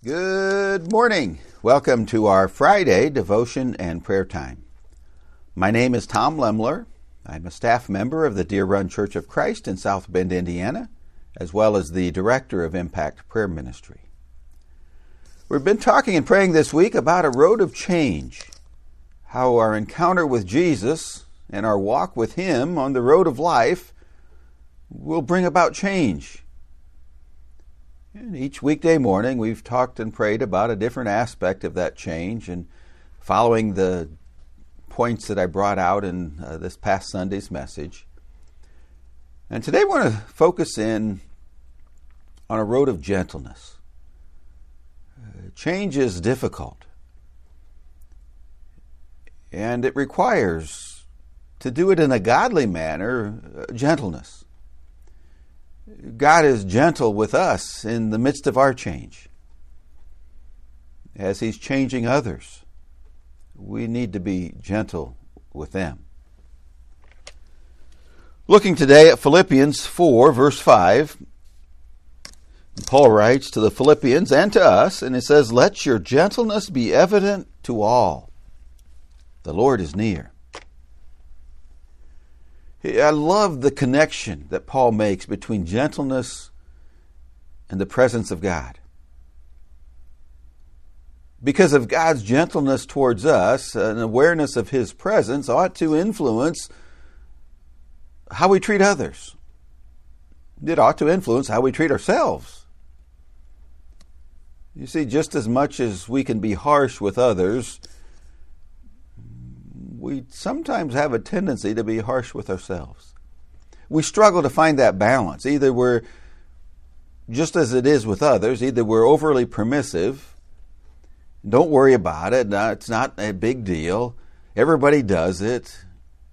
Good morning. Welcome to our Friday devotion and prayer time. My name is Tom Lemler. I'm a staff member of the Deer Run Church of Christ in South Bend, Indiana, as well as the director of Impact Prayer Ministry. We've been talking and praying this week about a road of change, how our encounter with Jesus and our walk with Him on the road of life will bring about change. And each weekday morning, we've talked and prayed about a different aspect of that change and following the points that I brought out in this past Sunday's message. And today I want to focus in on a road of gentleness. Change is difficult, and it requires, to do it in a godly manner, gentleness. God is gentle with us in the midst of our change. As He's changing others, we need to be gentle with them. Looking today at Philippians 4, verse 5, Paul writes to the Philippians and to us, and it says, "Let your gentleness be evident to all. The Lord is near." I love the connection that Paul makes between gentleness and the presence of God. Because of God's gentleness towards us, an awareness of His presence ought to influence how we treat others. It ought to influence how we treat ourselves. You see, just as much as we can be harsh with others, we sometimes have a tendency to be harsh with ourselves. We struggle to find that balance. Either we're, just as it is with others, either we're overly permissive, don't worry about it, no, it's not a big deal, everybody does it,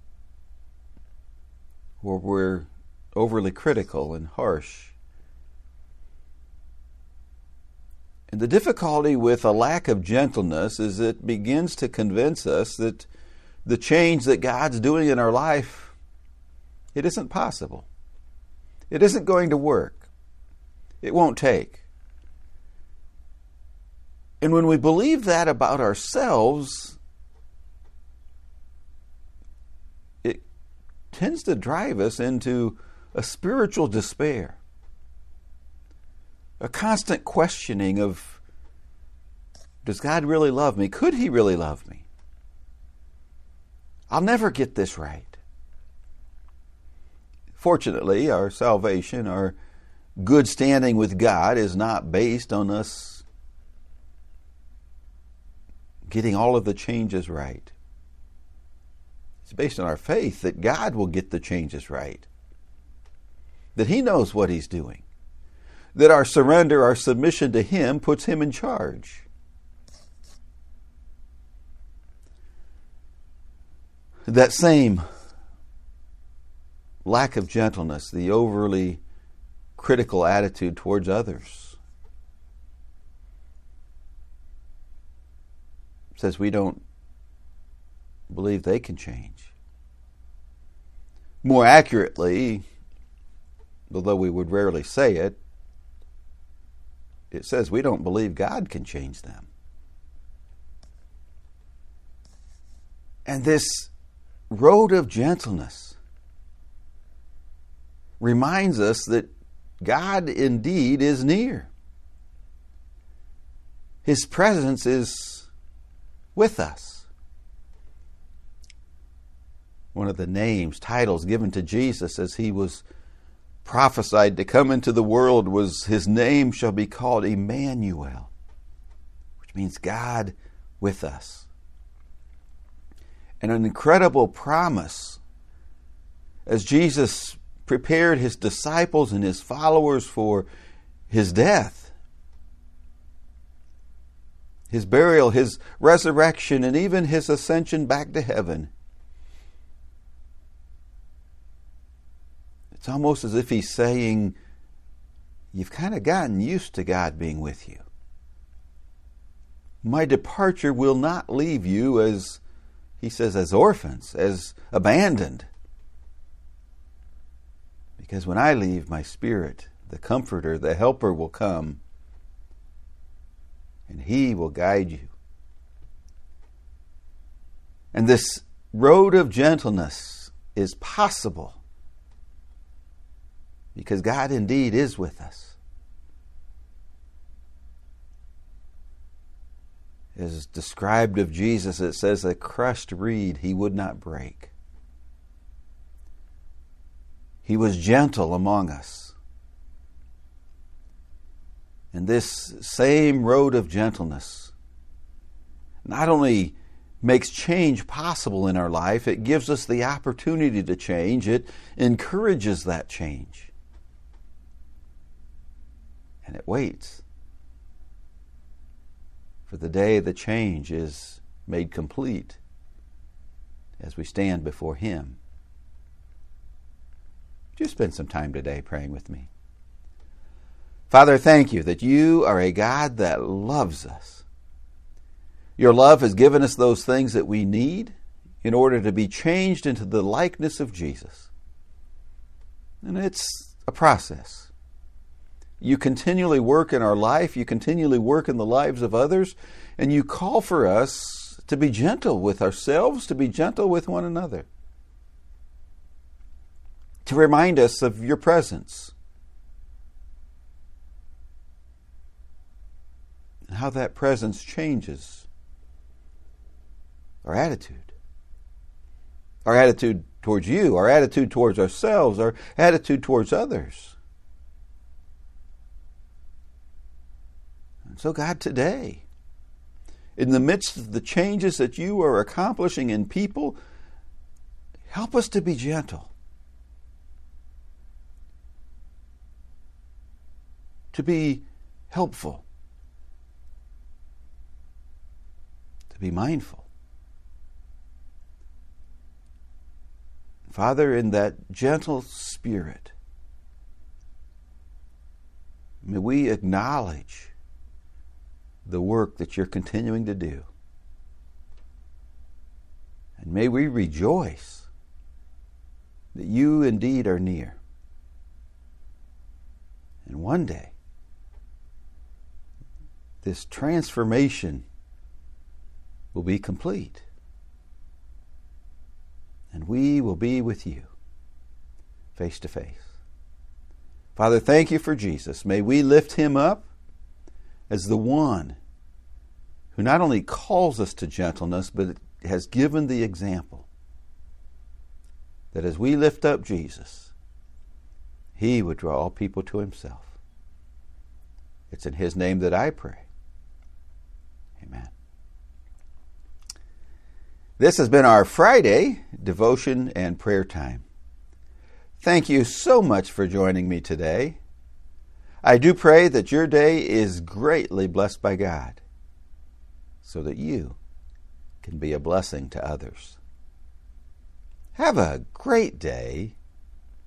or we're overly critical and harsh. And the difficulty with a lack of gentleness is it begins to convince us that the change that God's doing in our life, it isn't possible. It isn't going to work. It won't take. And when we believe that about ourselves, it tends to drive us into a spiritual despair. A constant questioning of, does God really love me? Could He really love me? I'll never get this right. Fortunately, our salvation, our good standing with God is not based on us getting all of the changes right. It's based on our faith that God will get the changes right. That He knows what He's doing. That our surrender, our submission to Him puts Him in charge. That same lack of gentleness, the overly critical attitude towards others, says we don't believe they can change. More accurately, although we would rarely say it, it says we don't believe God can change them. And this road of gentleness reminds us that God indeed is near. His presence is with us. One of the names, titles given to Jesus as He was prophesied to come into the world was, His name shall be called Emmanuel, which means God with us. And an incredible promise as Jesus prepared His disciples and His followers for His death, His burial, His resurrection, and even His ascension back to heaven. It's almost as if He's saying, you've kind of gotten used to God being with you. My departure will not leave you as, He says, as orphans, as abandoned. Because when I leave, my Spirit, the Comforter, the Helper will come and He will guide you. And this road of gentleness is possible because God indeed is with us. As described of Jesus, it says, a crushed reed He would not break. He was gentle among us. And this same road of gentleness not only makes change possible in our life, it gives us the opportunity to change. It encourages that change. And it waits for the day the change is made complete as we stand before Him. Would you spend some time today praying with me? Father, thank you that you are a God that loves us. Your love has given us those things that we need in order to be changed into the likeness of Jesus. And it's a process. You continually work in our life, you continually work in the lives of others, and you call for us to be gentle with ourselves, to be gentle with one another. To remind us of your presence. And how that presence changes our attitude. Our attitude towards you, our attitude towards ourselves, our attitude towards others. And so God, today, in the midst of the changes that you are accomplishing in people, help us to be gentle. To be helpful. To be mindful. Father, in that gentle spirit, may we acknowledge the work that you're continuing to do. And may we rejoice that you indeed are near. And one day, this transformation will be complete. And we will be with you face to face. Father, thank you for Jesus. May we lift him up as the one who not only calls us to gentleness, but has given the example that as we lift up Jesus, he would draw all people to himself. It's in his name that I pray. Amen. This has been our Friday devotion and prayer time. Thank you so much for joining me today. I do pray that your day is greatly blessed by God, so that you can be a blessing to others. Have a great day,